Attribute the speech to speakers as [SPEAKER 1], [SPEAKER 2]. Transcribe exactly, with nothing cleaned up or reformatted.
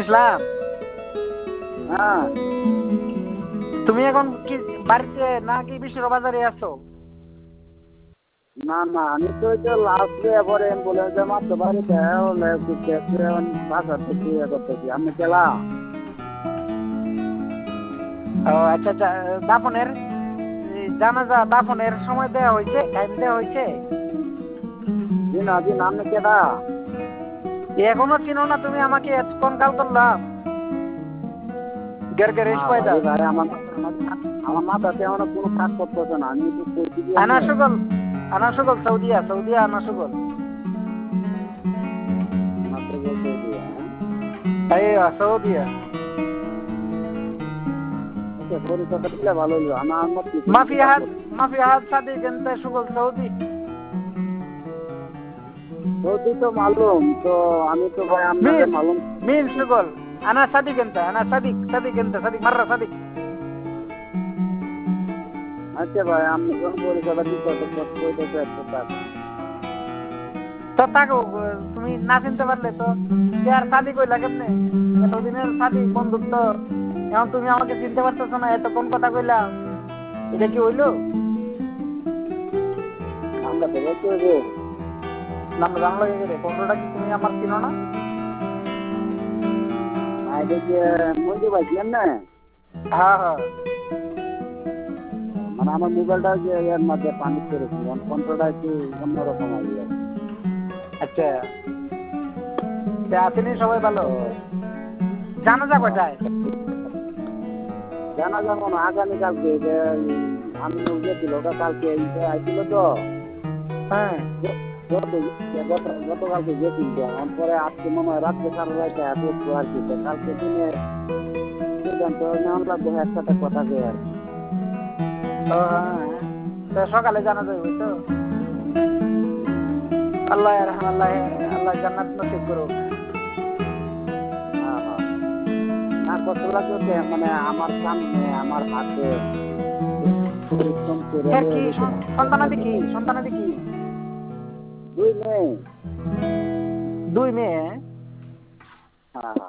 [SPEAKER 1] ইসলাম,
[SPEAKER 2] হ্যাঁ
[SPEAKER 1] তুমি এখন কি বাড়িতে নাকি বিশ্বের বাজারে আছো?
[SPEAKER 2] না না আমি তো ওই যে লাস্ট এবারে বলে যে মাত্র বাড়িতে বাসার থেকে ইয়ে করতেছি। আমি গেলা
[SPEAKER 1] ও আচ্ছা আচ্ছা, দাফনের জানাজা দাফনের সময় দেওয়া হয়েছে, টাইম দেওয়া হয়েছে?
[SPEAKER 2] জি না জি না, আপনি কেডা?
[SPEAKER 1] এখনো চিনো না তুমি আমাকে? কোন কাল করলাম গের গের
[SPEAKER 2] না
[SPEAKER 1] পয়দা
[SPEAKER 2] ভাই ভাই আমার আমার মাথাতে এমন কোনো কাজ করতেছে না। আমি তো কইছি যে
[SPEAKER 1] আনা সুগল আনা সুগল সৌদিয়া সৌদিয়া আনা সুগল
[SPEAKER 2] মাত্র বলতে দিয়ে
[SPEAKER 1] এই সৌদিয়া
[SPEAKER 2] পরিচয়টা দিলে ভালো হইলো। আমার মত
[SPEAKER 1] মাফি হাত মাফি হাত সাদি গেনতে সুগল সৌদি
[SPEAKER 2] সৌদি তো মালুম তো, আমি তো ভাই আপনাদের মালুম
[SPEAKER 1] মিন সুগল আনা সাদি গেনতে আনা সাদিক সাদিক গেনতে সাদিক মাররা সাদিক।
[SPEAKER 2] আচ্ছা ভাই আপনি কোন পরিচয়টা দিতে
[SPEAKER 1] তো তাকে তুমি না চিনতে পারলে তো আর সাদি কইলা কেমনে? এতদিনের সাদি বন্ধুত্ব, এখন তুমি আমাকে চিনতে পারতেছো না? এত কোন কথা কইলা, এটা কি হইলো?
[SPEAKER 2] আমরা তো বলতে হবে
[SPEAKER 1] নাম জানলো গেলে কোনটা কি তুমি আমার চিনো না?
[SPEAKER 2] যে মঞ্জু ভাই ছিলেন না?
[SPEAKER 1] হ্যাঁ হ্যাঁ,
[SPEAKER 2] মানে আমার মোবাইলটা যে এর মধ্যে পানি করেছি, কন্ট্রোলটা একটু অন্যরকম আসবে।
[SPEAKER 1] আচ্ছা আসেনি সবাই ভালো? জানা যা কটায়?
[SPEAKER 2] জানা যাবো না আগামীকালকে যে আমি গেছিল ওটা কালকে আইছিল তো।
[SPEAKER 1] হ্যাঁ
[SPEAKER 2] গতকালকে গেছিল তো, পরে আজকে মনে হয় রাত্রে সারা রাইতে আসবো আর কি। কালকে দিনে সিদ্ধান্ত নেওয়া লাগবো একসাথে কথা কয়ে আর কি।
[SPEAKER 1] ও হ্যাঁ, তো সকালে জানা যাবে তো। আল্লাহ আল্লাহ আল্লাহ জান্নাত নসিব করুক।
[SPEAKER 2] হ্যাঁ হ্যাঁ না কত লাগছে মানে আমার সামনে আমার হাতে পরিশ্রম করে
[SPEAKER 1] এর কি সন্তানাদি কি সন্তানাদি কি?
[SPEAKER 2] দুই মেয়ে।
[SPEAKER 1] দুই মেয়ে?
[SPEAKER 2] হ্যাঁ হ্যাঁ